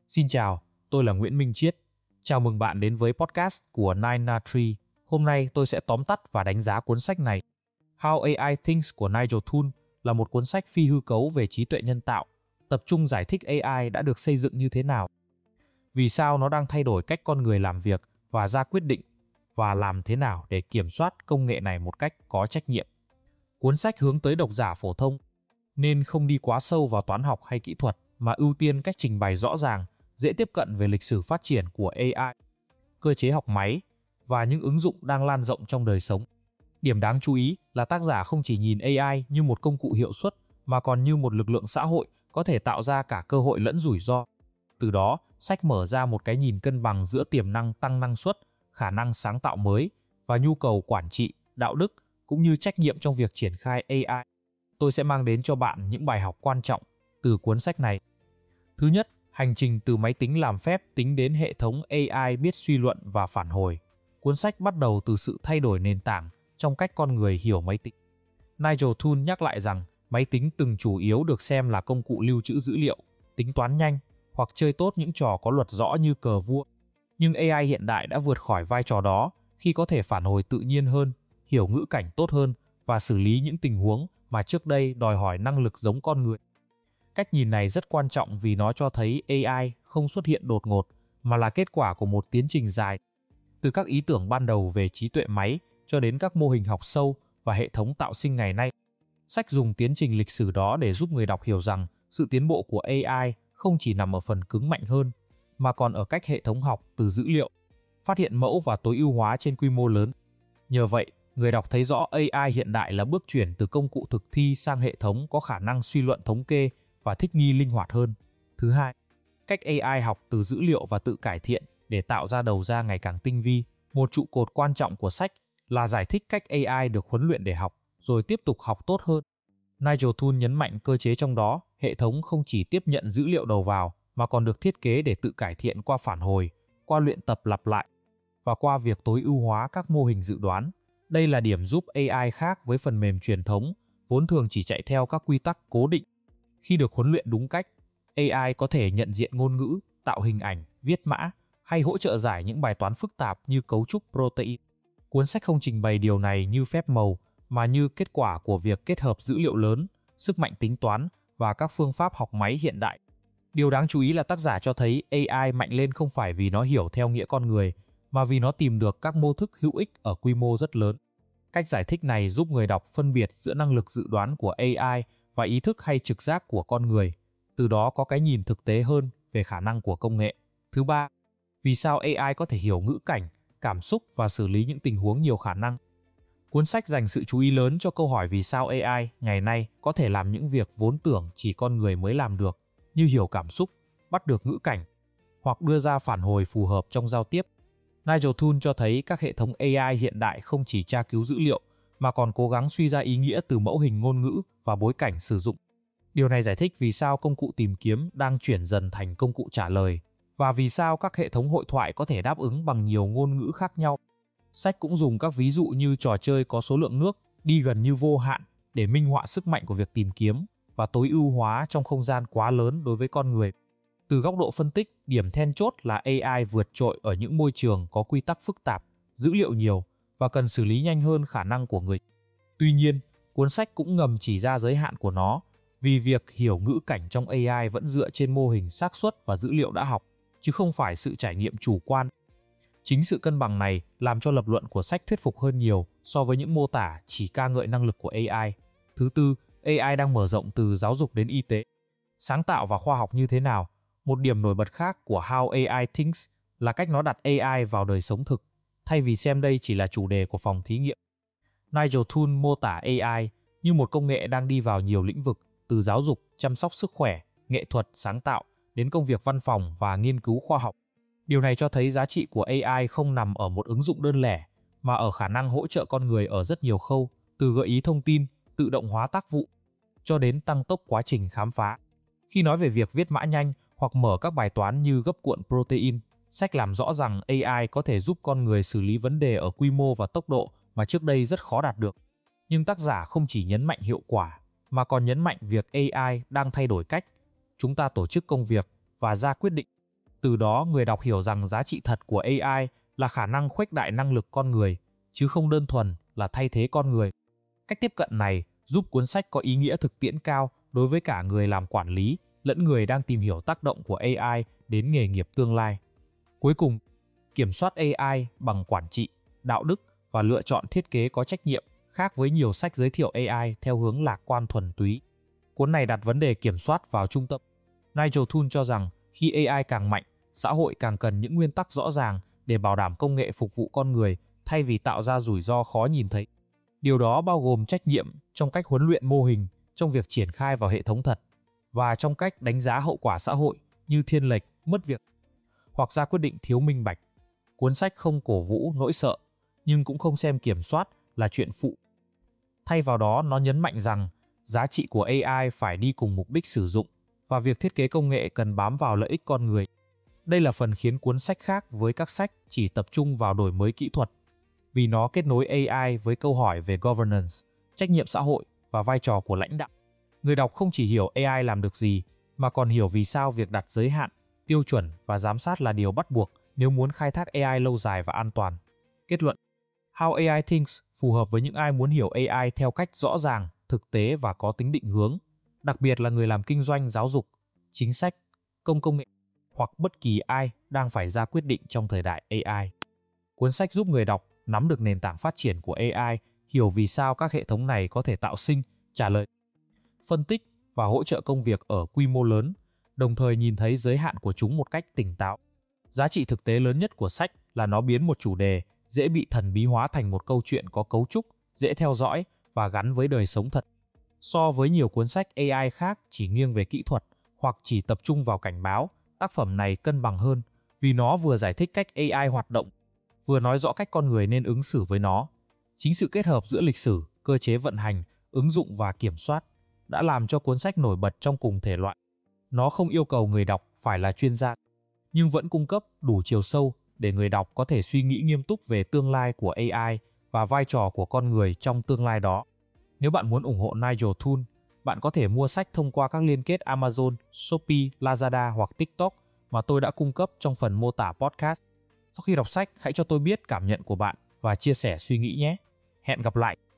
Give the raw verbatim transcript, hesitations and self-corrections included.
Xin chào, tôi là Nguyễn Minh Chiết. Chào mừng bạn đến với podcast của Nine Tree. Hôm nay tôi sẽ tóm tắt và đánh giá cuốn sách này. How a i Thinks của Nigel Thune là một cuốn sách phi hư cấu về trí tuệ nhân tạo, tập trung giải thích a i đã được xây dựng như thế nào, vì sao nó đang thay đổi cách con người làm việc và ra quyết định, và làm thế nào để kiểm soát công nghệ này một cách có trách nhiệm. Cuốn sách hướng tới độc giả phổ thông, nên không đi quá sâu vào toán học hay kỹ thuật, mà ưu tiên cách trình bày rõ ràng, dễ tiếp cận về lịch sử phát triển của a i, cơ chế học máy và những ứng dụng đang lan rộng trong đời sống. Điểm đáng chú ý là tác giả không chỉ nhìn a i như một công cụ hiệu suất, mà còn như một lực lượng xã hội có thể tạo ra cả cơ hội lẫn rủi ro. Từ đó, sách mở ra một cái nhìn cân bằng giữa tiềm năng tăng năng suất, khả năng sáng tạo mới và nhu cầu quản trị, đạo đức cũng như trách nhiệm trong việc triển khai a i. Tôi sẽ mang đến cho bạn những bài học quan trọng từ cuốn sách này. Thứ nhất, hành trình từ máy tính làm phép tính đến hệ thống a i biết suy luận và phản hồi. Cuốn sách bắt đầu từ sự thay đổi nền tảng trong cách con người hiểu máy tính. Nigel Thune nhắc lại rằng máy tính từng chủ yếu được xem là công cụ lưu trữ dữ liệu, tính toán nhanh hoặc chơi tốt những trò có luật rõ như cờ vua. Nhưng a i hiện đại đã vượt khỏi vai trò đó khi có thể phản hồi tự nhiên hơn, hiểu ngữ cảnh tốt hơn và xử lý những tình huống mà trước đây đòi hỏi năng lực giống con người. Cách nhìn này rất quan trọng vì nó cho thấy a i không xuất hiện đột ngột, mà là kết quả của một tiến trình dài. Từ các ý tưởng ban đầu về trí tuệ máy cho đến các mô hình học sâu và hệ thống tạo sinh ngày nay. Sách dùng tiến trình lịch sử đó để giúp người đọc hiểu rằng sự tiến bộ của a i không chỉ nằm ở phần cứng mạnh hơn, mà còn ở cách hệ thống học từ dữ liệu, phát hiện mẫu và tối ưu hóa trên quy mô lớn. Nhờ vậy, người đọc thấy rõ a i hiện đại là bước chuyển từ công cụ thực thi sang hệ thống có khả năng suy luận thống kê và thích nghi linh hoạt hơn. Thứ hai, cách a i học từ dữ liệu và tự cải thiện để tạo ra đầu ra ngày càng tinh vi. Một trụ cột quan trọng của sách là giải thích cách a i được huấn luyện để học, rồi tiếp tục học tốt hơn. Nigel Thune nhấn mạnh cơ chế trong đó, hệ thống không chỉ tiếp nhận dữ liệu đầu vào, mà còn được thiết kế để tự cải thiện qua phản hồi, qua luyện tập lặp lại, và qua việc tối ưu hóa các mô hình dự đoán. Đây là điểm giúp a i khác với phần mềm truyền thống, vốn thường chỉ chạy theo các quy tắc cố định. Khi được huấn luyện đúng cách, a i có thể nhận diện ngôn ngữ, tạo hình ảnh, viết mã, hay hỗ trợ giải những bài toán phức tạp như cấu trúc protein. Cuốn sách không trình bày điều này như phép màu, mà như kết quả của việc kết hợp dữ liệu lớn, sức mạnh tính toán và các phương pháp học máy hiện đại. Điều đáng chú ý là tác giả cho thấy a i mạnh lên không phải vì nó hiểu theo nghĩa con người, mà vì nó tìm được các mô thức hữu ích ở quy mô rất lớn. Cách giải thích này giúp người đọc phân biệt giữa năng lực dự đoán của a i và ý thức hay trực giác của con người, từ đó có cái nhìn thực tế hơn về khả năng của công nghệ. Thứ ba, vì sao a i có thể hiểu ngữ cảnh, cảm xúc và xử lý những tình huống nhiều khả năng. Cuốn sách dành sự chú ý lớn cho câu hỏi vì sao a i ngày nay có thể làm những việc vốn tưởng chỉ con người mới làm được, như hiểu cảm xúc, bắt được ngữ cảnh, hoặc đưa ra phản hồi phù hợp trong giao tiếp. Nigel Thune cho thấy các hệ thống a i hiện đại không chỉ tra cứu dữ liệu, mà còn cố gắng suy ra ý nghĩa từ mẫu hình ngôn ngữ và bối cảnh sử dụng. Điều này giải thích vì sao công cụ tìm kiếm đang chuyển dần thành công cụ trả lời, và vì sao các hệ thống hội thoại có thể đáp ứng bằng nhiều ngôn ngữ khác nhau. Sách cũng dùng các ví dụ như trò chơi có số lượng nước đi gần như vô hạn để minh họa sức mạnh của việc tìm kiếm và tối ưu hóa trong không gian quá lớn đối với con người. Từ góc độ phân tích, điểm then chốt là a i vượt trội ở những môi trường có quy tắc phức tạp, dữ liệu nhiều và cần xử lý nhanh hơn khả năng của người. Tuy nhiên, cuốn sách cũng ngầm chỉ ra giới hạn của nó, vì việc hiểu ngữ cảnh trong a i vẫn dựa trên mô hình xác suất và dữ liệu đã học, chứ không phải sự trải nghiệm chủ quan. Chính sự cân bằng này làm cho lập luận của sách thuyết phục hơn nhiều so với những mô tả chỉ ca ngợi năng lực của a i. Thứ tư, a i đang mở rộng từ giáo dục đến y tế, sáng tạo và khoa học như thế nào. Một điểm nổi bật khác của How a i Thinks là cách nó đặt a i vào đời sống thực, thay vì xem đây chỉ là chủ đề của phòng thí nghiệm. Nigel Thune mô tả a i như một công nghệ đang đi vào nhiều lĩnh vực, từ giáo dục, chăm sóc sức khỏe, nghệ thuật, sáng tạo, đến công việc văn phòng và nghiên cứu khoa học. Điều này cho thấy giá trị của a i không nằm ở một ứng dụng đơn lẻ, mà ở khả năng hỗ trợ con người ở rất nhiều khâu, từ gợi ý thông tin, tự động hóa tác vụ, cho đến tăng tốc quá trình khám phá. Khi nói về việc viết mã nhanh hoặc mở các bài toán như gấp cuộn protein, sách làm rõ rằng a i có thể giúp con người xử lý vấn đề ở quy mô và tốc độ mà trước đây rất khó đạt được. Nhưng tác giả không chỉ nhấn mạnh hiệu quả, mà còn nhấn mạnh việc a i đang thay đổi cách chúng ta tổ chức công việc và ra quyết định. Từ đó người đọc hiểu rằng giá trị thật của a i là khả năng khuếch đại năng lực con người, chứ không đơn thuần là thay thế con người. Cách tiếp cận này giúp cuốn sách có ý nghĩa thực tiễn cao đối với cả người làm quản lý lẫn người đang tìm hiểu tác động của a i đến nghề nghiệp tương lai. Cuối cùng, kiểm soát a i bằng quản trị, đạo đức và lựa chọn thiết kế có trách nhiệm, khác với nhiều sách giới thiệu a i theo hướng lạc quan thuần túy. Cuốn này đặt vấn đề kiểm soát vào trung tâm. Nigel Thune cho rằng khi a i càng mạnh, xã hội càng cần những nguyên tắc rõ ràng để bảo đảm công nghệ phục vụ con người thay vì tạo ra rủi ro khó nhìn thấy. Điều đó bao gồm trách nhiệm trong cách huấn luyện mô hình, trong việc triển khai vào hệ thống thật, và trong cách đánh giá hậu quả xã hội như thiên lệch, mất việc, hoặc ra quyết định thiếu minh bạch. Cuốn sách không cổ vũ nỗi sợ, nhưng cũng không xem kiểm soát là chuyện phụ. Thay vào đó, nó nhấn mạnh rằng giá trị của a i phải đi cùng mục đích sử dụng, và việc thiết kế công nghệ cần bám vào lợi ích con người. Đây là phần khiến cuốn sách khác với các sách chỉ tập trung vào đổi mới kỹ thuật, vì nó kết nối a i với câu hỏi về governance, trách nhiệm xã hội và vai trò của lãnh đạo. Người đọc không chỉ hiểu a i làm được gì, mà còn hiểu vì sao việc đặt giới hạn, tiêu chuẩn và giám sát là điều bắt buộc nếu muốn khai thác a i lâu dài và an toàn. Kết luận: How a i Thinks phù hợp với những ai muốn hiểu a i theo cách rõ ràng, thực tế và có tính định hướng, đặc biệt là người làm kinh doanh, giáo dục, chính sách, công công nghệ, hoặc bất kỳ ai đang phải ra quyết định trong thời đại a i. Cuốn sách giúp người đọc nắm được nền tảng phát triển của a i, hiểu vì sao các hệ thống này có thể tạo sinh, trả lời, phân tích và hỗ trợ công việc ở quy mô lớn, đồng thời nhìn thấy giới hạn của chúng một cách tỉnh táo. Giá trị thực tế lớn nhất của sách là nó biến một chủ đề dễ bị thần bí hóa thành một câu chuyện có cấu trúc, dễ theo dõi và gắn với đời sống thật. So với nhiều cuốn sách a i khác chỉ nghiêng về kỹ thuật hoặc chỉ tập trung vào cảnh báo, tác phẩm này cân bằng hơn vì nó vừa giải thích cách a i hoạt động, vừa nói rõ cách con người nên ứng xử với nó. Chính sự kết hợp giữa lịch sử, cơ chế vận hành, ứng dụng và kiểm soát đã làm cho cuốn sách nổi bật trong cùng thể loại. Nó không yêu cầu người đọc phải là chuyên gia, nhưng vẫn cung cấp đủ chiều sâu để người đọc có thể suy nghĩ nghiêm túc về tương lai của a i và vai trò của con người trong tương lai đó. Nếu bạn muốn ủng hộ Nigel Thune, bạn có thể mua sách thông qua các liên kết Amazon, Shopee, Lazada hoặc TikTok mà tôi đã cung cấp trong phần mô tả podcast. Sau khi đọc sách, hãy cho tôi biết cảm nhận của bạn và chia sẻ suy nghĩ nhé. Hẹn gặp lại!